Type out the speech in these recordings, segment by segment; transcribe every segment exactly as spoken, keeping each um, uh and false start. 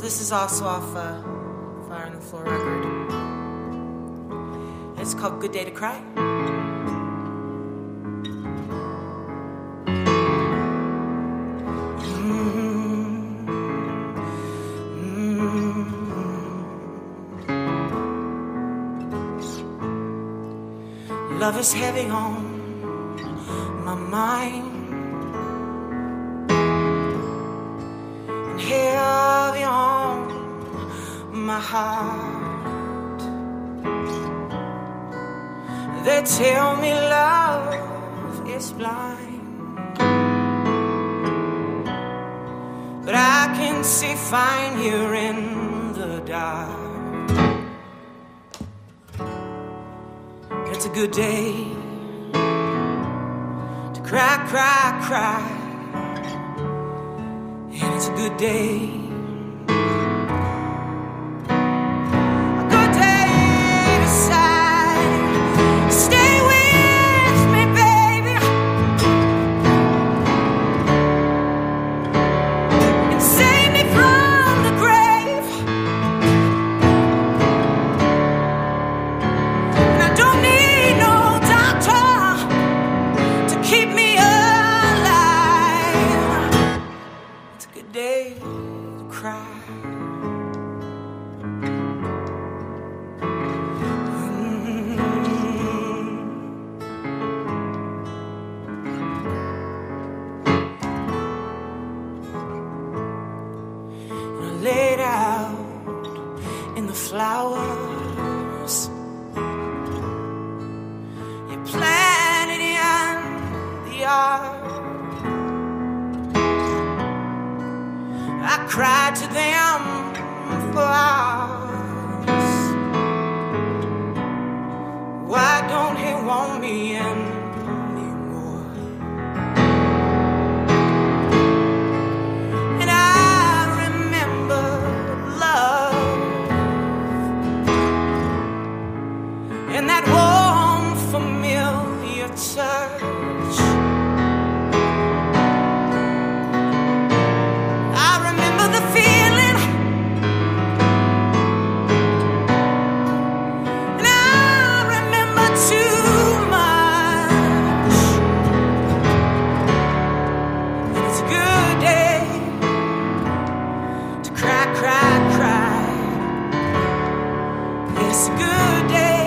this is also off uh, Fire on the Floor record. It's called Good Day to Cry. Love is heavy on my mind and heavy on my heart. They tell me love is blind, but I can see fine here in the dark. It's a good day to cry, cry, cry. And it's a good day, a good day to sigh. Stay with me, baby, and save me from the grave. And I don't need day to cry. Mm-hmm. And I laid out in the flowers you planted in the yard. I cried to them for hours. Why don't he want me anymore? And I remember love and that warm, familiar touch. It's a good day,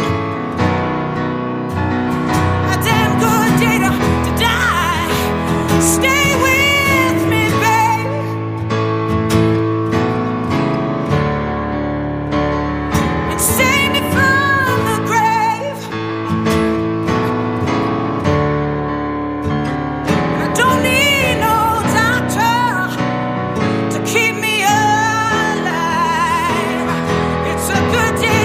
a damn good day to, to die. Stay with me, babe, and save me from the grave. And I don't need no doctor to keep me alive. It's a good day.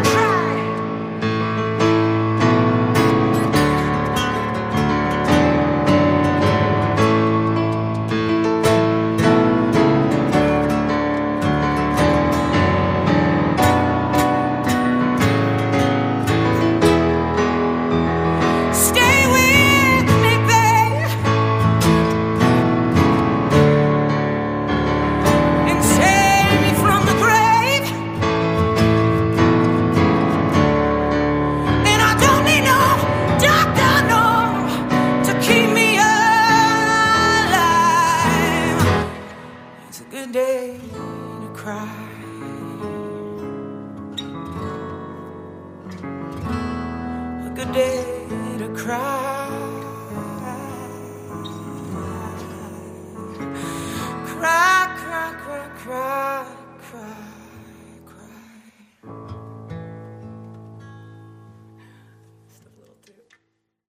It's a good day to cry. A good day to cry.